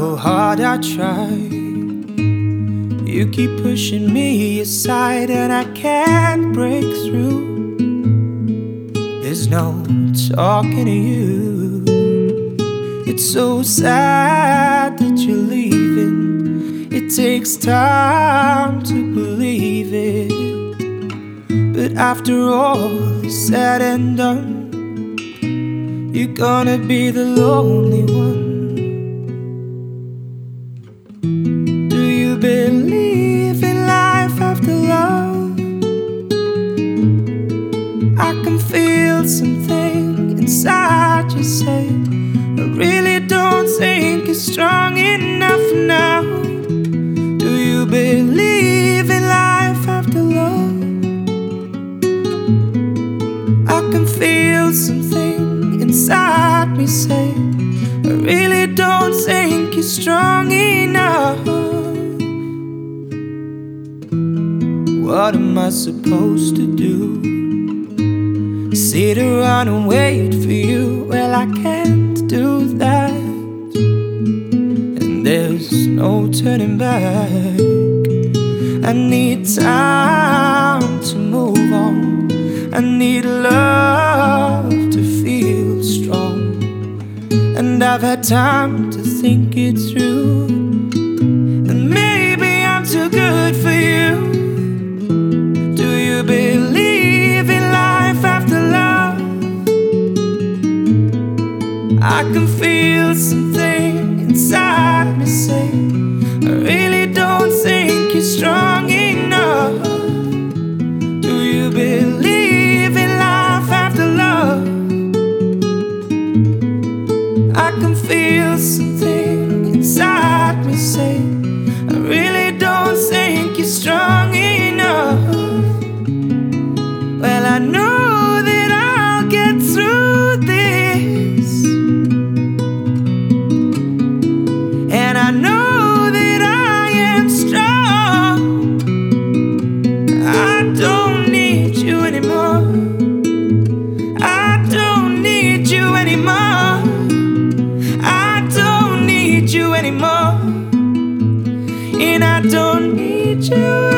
how hard I try. You keep pushing me aside and I can't break through. There's no talking to you. It's so sad that you're leaving. It takes time to believe it, but after all is said and done, you're gonna be the lonely one. Do you believe in life after love? I can feel something inside you say, I really don't think it's strong enough now. Do you believe in life after love? I can feel something inside me say, I really don't think you're strong enough. What am I supposed to do? Sit around and wait for you? Well, I can't do that, and there's no turning back. I need time to move on. I need love to feel strong, and I've had time to think it through. And maybe I'm too good for you. Do you believe in life after love? I can feel something inside me say, I really don't think you're strong enough. Do you believe in life after love? I can feel something inside me say, I really don't think you're strong enough. Well, I know that I'll get through this, and I know that I am strong. I don't need you anymore. I don't need you anymore. I don't need you anymore. And I don't need you